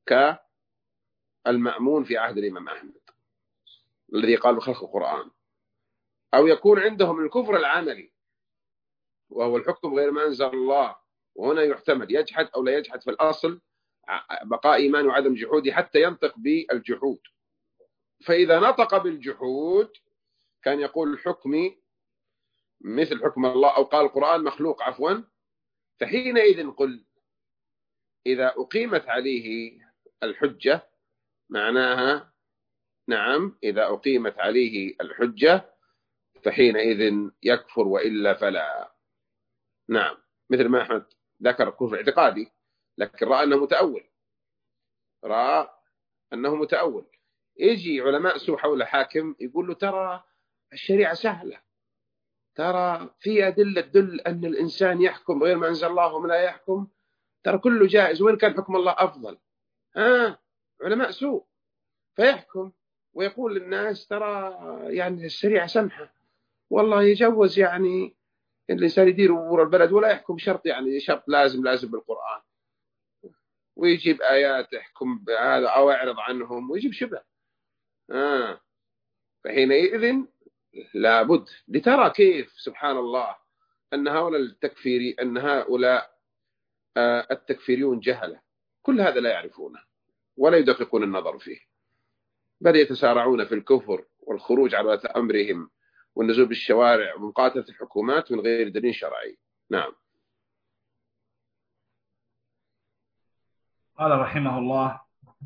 كالمأمون في عهد الإمام أحمد الذي قال بخلق القرآن. أو يكون عندهم الكفر العملي وهو الحكم غير ما أنزل الله، وهنا يحتمل يجحد أو لا يجحد، في الأصل بقاء إيمان وعدم جحود حتى ينطق بالجحود. فإذا نطق بالجحود كان يقول حكمي مثل حكم الله، أو قال القرآن مخلوق عفوا، فحينئذ قل إذا أقيمت عليه الحجة معناها نعم، إذا أقيمت عليه الحجة فحينئذ يكفر، وإلا فلا. نعم، مثل ما أحمد ذكر كفر اعتقادي، لكن رأى أنه متأول، رأى أنه متأول. يجي علماء سوء حول حاكم يقول له ترى الشريعة سهلة، ترى في أدلة تدل أن الإنسان يحكم غير ما أنزل الله ومن لا يحكم، ترى كله جائز، وين كان حكم الله أفضل؟ علماء سوء، فيحكم ويقول للناس ترى يعني الشريعة سمحة، والله يجوز يعني الإنسان يدير أمور البلد ولا يحكم شرط، يعني شرط لازم بالقرآن، ويجيب آيات يحكم بهذا أو يعرض عنهم ويجيب شبه. فحينئذ لابد لترى كيف سبحان الله أن هؤلاء التكفيريون جهلة، كل هذا لا يعرفونه ولا يدققون النظر فيه، بل يتسارعون في الكفر والخروج على أمرهم والنزول بالشوارع ومقاتلة الحكومات من غير دليل شرعي. نعم. قال رحمه الله: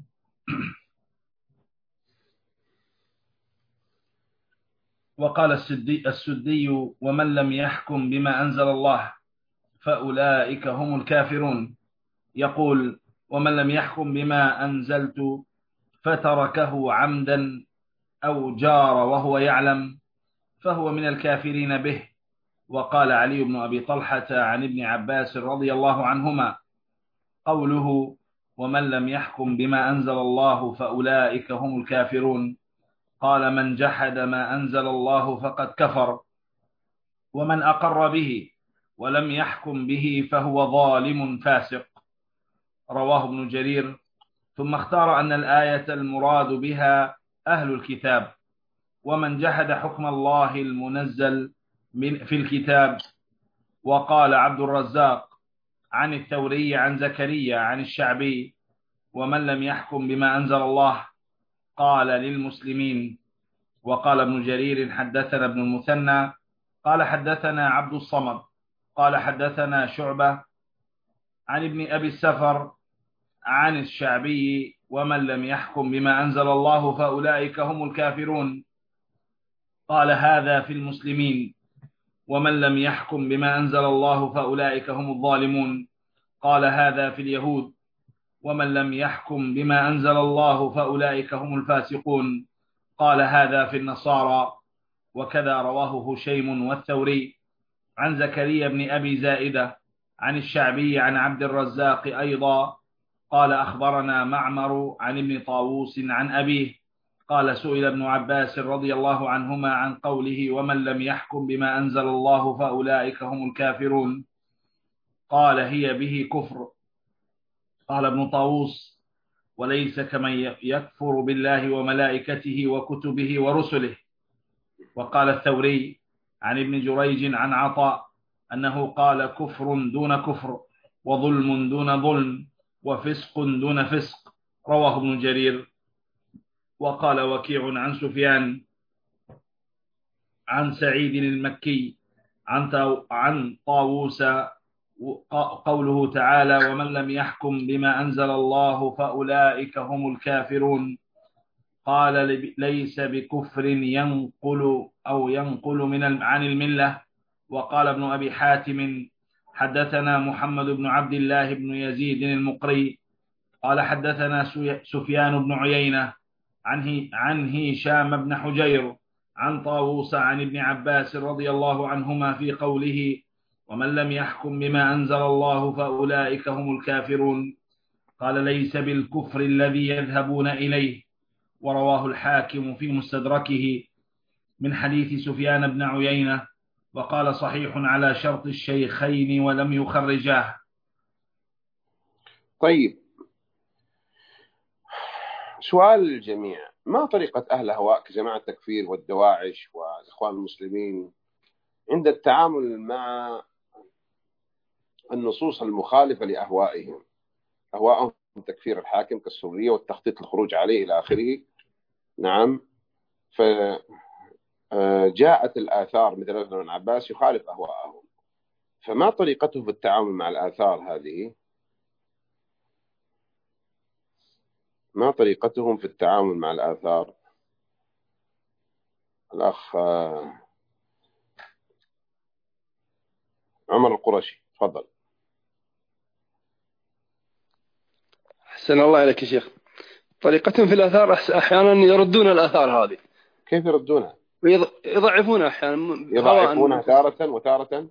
وقال السدي: ومن لم يحكم بما أنزل الله فأولئك هم الكافرون. يقول: ومن لم يحكم بما أنزلت فتركه عمدا أو جار وهو يعلم فهو من الكافرين به. وقال علي بن أبي طلحة عن ابن عباس رضي الله عنهما: قوله ومن لم يحكم بما أنزل الله فأولئك هم الكافرون، قال: من جحد ما أنزل الله فقد كفر، ومن أقر به ولم يحكم به فهو ظالم فاسق. رواه ابن جرير. ثم اختار أن الآية المراد بها أهل الكتاب، ومن جحد حكم الله المنزل في الكتاب. وقال عبد الرزاق عن الثوري عن زكريا عن الشعبي: ومن لم يحكم بما أنزل الله قال للمسلمين. وقال ابن جرير: حدثنا ابن المثنى قال حدثنا عبد الصمد قال حدثنا شعبة عن ابن أبي السفر عن الشعبي: ومن لم يحكم بما أنزل الله فأولئك هم الكافرون، قال هذا في المسلمين. ومن لم يحكم بما أنزل الله فأولئك هم الظالمون، قال هذا في اليهود. ومن لم يحكم بما أنزل الله فأولئك هم الفاسقون، قال هذا في النصارى. وكذا رواه هشيم والثوري عن زكريا بن أبي زائدة عن الشعبي عن عبد الرزاق أيضا قال: أخبرنا معمر عن ابن طاووس عن أبيه قال سئل ابن عباس رضي الله عنهما عن قوله ومن لم يحكم بما أنزل الله فأولئك هم الكافرون، قال هي به كفر. قال ابن طاووس وليس كمن يكفر بالله وملائكته وكتبه ورسله. وقال الثوري عن ابن جريج عن عطاء أنه قال كفر دون كفر وظلم دون ظلم وفسق دون فسق، رواه ابن جرير. وقال وكيع عن سفيان عن سعيد المكي عن طاووس قوله تعالى ومن لم يحكم بما أنزل الله فأولئك هم الكافرون، قال ليس بكفر ينقل عن الملة. وقال ابن أبي حاتم حدثنا محمد بن عبد الله بن يزيد المقري قال حدثنا سفيان بن عيينة عن هشام بن حجير عن طاووس عن ابن عباس رضي الله عنهما في قوله ومن لم يحكم بما أنزل الله فأولئك هم الكافرون، قال ليس بالكفر الذي يذهبون إليه. ورواه الحاكم في مستدركه من حديث سفيان بن عيينة وقال صحيح على شرط الشيخين ولم يخرجاه. طيب، سؤال للجميع: ما طريقة أهل هواء كجماعة التكفير والدواعش والإخوان المسلمين عند التعامل مع النصوص المخالفة لأهوائهم؟ أهواءهم تكفير الحاكم كالسرية والتخطيط للخروج عليه إلى آخره. نعم، فجاءت الآثار مثل ابن عباس يخالف أهواءهم، فما طريقته في التعامل مع الآثار هذه؟ ما طريقتهم في التعامل مع الآثار؟ الأخ عمر القرشي، تفضل. أحسن الله إليك يا شيخ. طريقتهم في الآثار أحيانا يردون الآثار هذه. كيف يردونها؟ يضعفونها أحيانا، يضعفونها تارة وتارة،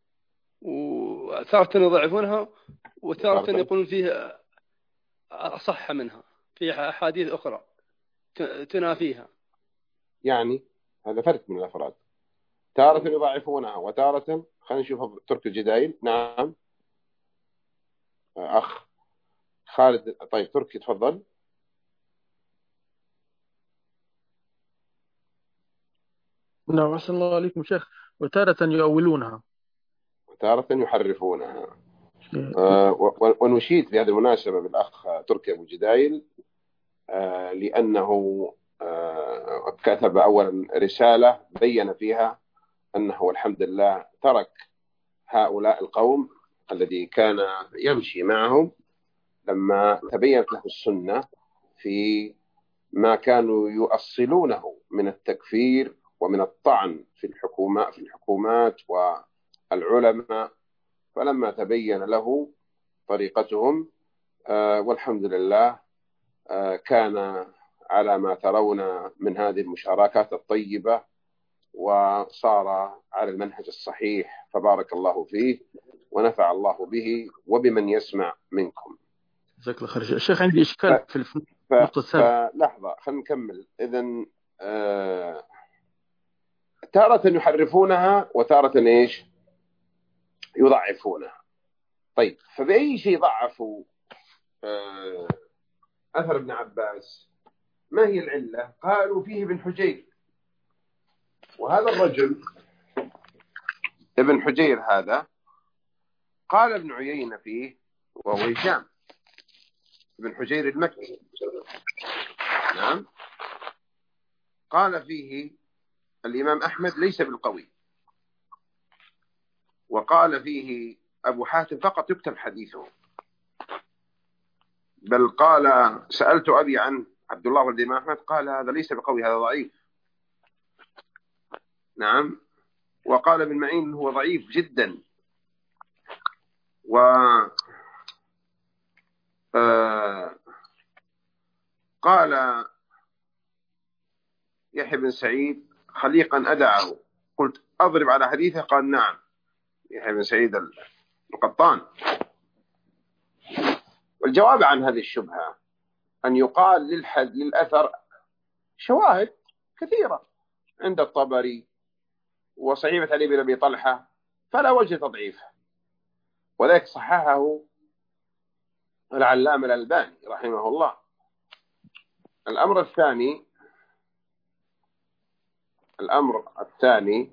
وتارة يضعفونها وتارة يقولون فيها أصح منها، فيها أحاديث أخرى تنافيها. يعني هذا فرق من الأفراد، تارة يضعفونها وتارة. خلينا نشوف ترك الجدايل. نعم أخ خالد. طيب تركي تفضل. نعم، أحسن الله عليكم شيخ. وتارة يؤولونها وتارة يحرفونها. ونشيد في هذه المناسبة بالأخ تركي أبو جدايل، لأنه كتب أولا رسالة بين فيها أنه والحمد لله ترك هؤلاء القوم الذي كان يمشي معهم لما تبينت له السنة في ما كانوا يؤصلونه من التكفير ومن الطعن في الحكومات والعلماء، فلما تبين له طريقتهم والحمد لله كان على ما ترون من هذه المشاركات الطيبة وصار على المنهج الصحيح، فبارك الله فيه ونفع الله به وبمن يسمع منكم. جزاك الله خير. الشيخ عندي إشكال في النقطة الثانية. لحظة خلينا نكمل. إذن تارة يحرفونها وتارة إيش؟ يضعفونها. طيب، فبأي شيء ضعفوا أثر ابن عباس؟ ما هي العلة؟ قالوا فيه ابن حجير، وهذا الرجل ابن حجير هذا قال ابن عيينة فيه، وهو هشام ابن حجير المكي. نعم، قال فيه الإمام أحمد ليس بالقوي، وقال فيه أبو حاتم فقط يكتب حديثه، بل قال سألت أبي عن عبد الله والد الإمام أحمد قال هذا ليس بقوي، هذا ضعيف. نعم، وقال ابن معين هو ضعيف جدا. قال يحيى بن سعيد خليقا أدعه، قلت أضرب على حديثه، قال نعم. يحيى بن سعيد القطان. والجواب عن هذه الشبهة أن يقال للأثر شواهد كثيرة عند الطبري وصحيفة علي بن أبي طلحة، فلا وجه تضعيفه، وذلك صححه العلامة الألباني رحمه الله. الأمر الثاني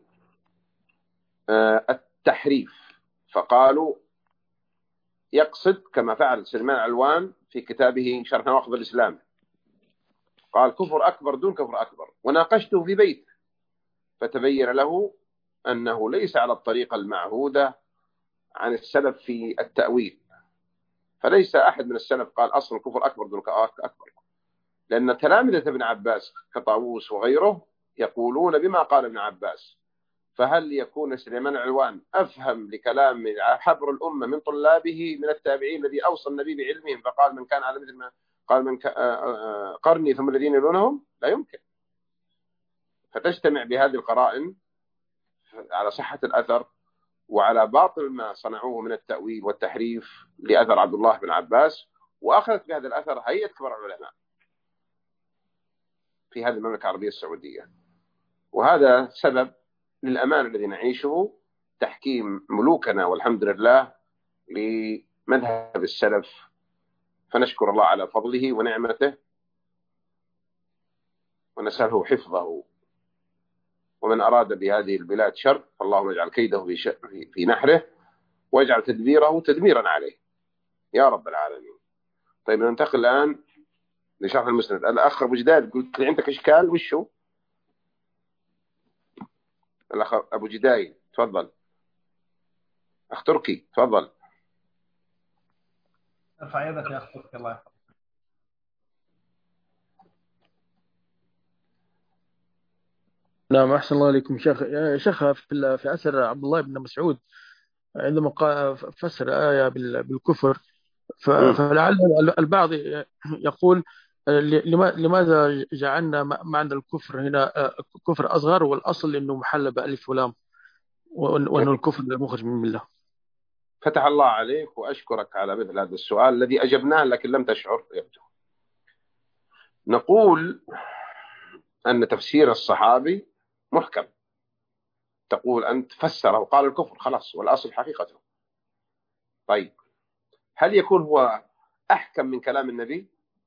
التحريف، فقالوا يقصد كما فعل سليمان علوان في كتابه شرح نواقض الإسلام، قال كفر أكبر دون كفر أكبر، وناقشته في بيت فتبين له أنه ليس على الطريقة المعهودة عن السلف في التأويل، فليس أحد من السلف قال أصل كفر أكبر دون كفر أكبر، لأن تلامذة ابن عباس كطاووس وغيره يقولون بما قال ابن عباس، فهل يكون سليمان علوان أفهم لكلام حبر الأمة من طلابه من التابعين الذي أوصى النبي بعلمهم فقال من كان على مثل ما قال من قرني ثم الذين يلونهم؟ لا يمكن. فتجتمع بهذه القرائن على صحة الأثر وعلى باطل ما صنعوه من التأويل والتحريف لأثر عبد الله بن عباس، وأخذت بهذا الأثر هيئة كبار العلماء في هذه المملكة العربية السعودية. وهذا سبب للأمان الذي نعيشه، تحكيم ملوكنا والحمد لله لمذهب السلف، فنشكر الله على فضله ونعمته ونسأله حفظه، ومن أراد بهذه البلاد شر فاللهم اجعل كيده في نحره واجعل تدبيره تدميرا عليه يا رب العالمين. طيب ننتقل الآن لشرح المسند. الأخ أبو جداد قلت لي عندك إشكال، وشو؟ الأخ أبو جداي تفضل. أخ تركي تفضل. ارفع يدك يا أخ تركي الله يحفظك. نعم أحسن الله عليكم شيخ في أثر عبد الله بن مسعود عندما فسر آية بالكفر، فلعل البعض يقول لماذا جعلنا معنى الكفر هنا كفر أصغر، والأصل أنه محل بألف ولام، وأنه الكفر مخرج من الله. فتح الله عليك وأشكرك على مثل هذا السؤال الذي أجبناه لكن لم تشعر يبدو. نقول أن تفسير الصحابي محكم، تقول أنت فسره وقال الكفر خلاص والأصل حقيقته. طيب هل يكون هو أحكم من كلام النبي؟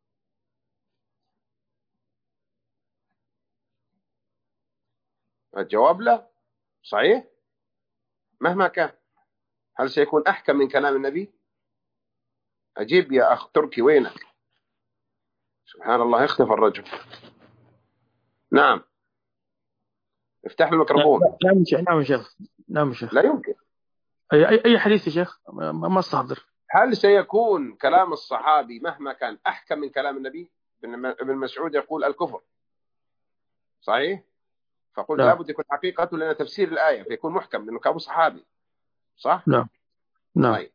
الجواب لا. صحيح مهما كان. هل سيكون أحكم من كلام النبي؟ أجيب يا أخ تركي وينك؟ سبحان الله يختفى الرجل. نعم افتح الميكروفون. نعم شيخ. نعم شيخ. لا يمكن. أي حديث يا شيخ ما استحضر. هل سيكون كلام الصحابي مهما كان أحكم من كلام النبي؟ ابن مسعود يقول الكفر صحيح، فقلت لابد يكون حقيقته لأن تفسير الآية فيكون محكم لأنه كان صحابي صح؟ نعم. طيب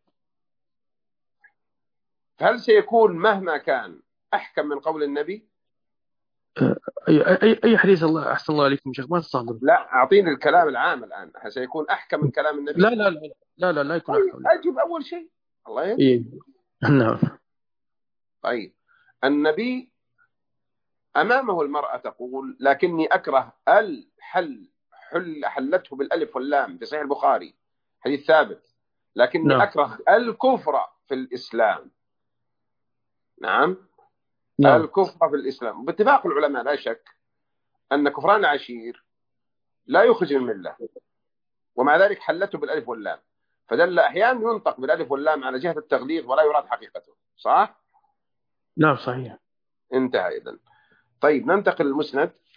هل سيكون مهما كان أحكم من قول النبي؟ أي حديث الله أحسن الله عليكم شيخ ما استحضر. لا أعطيني الكلام العام الآن. هل سيكون أحكم من كلام النبي؟ لا يكون أحكم. أجب أول شيء. الله يهديك. نعم. طيب النبي أمامه المرأة تقول لكني أكره حلته بالألف واللام في صحيح البخاري حديث ثابت، لكني أكره الكفر في الإسلام. نعم الكفر في الإسلام باتفاق العلماء لا شك أن كفران العشير لا يخرج من الملة، ومع ذلك حلته بالألف واللام، فدل أحيانا ينطق بالألف واللام على جهة التغليظ ولا يراد حقيقته. صح؟ نعم صحيح. انتهى إذن. طيب ننتقل للمسند.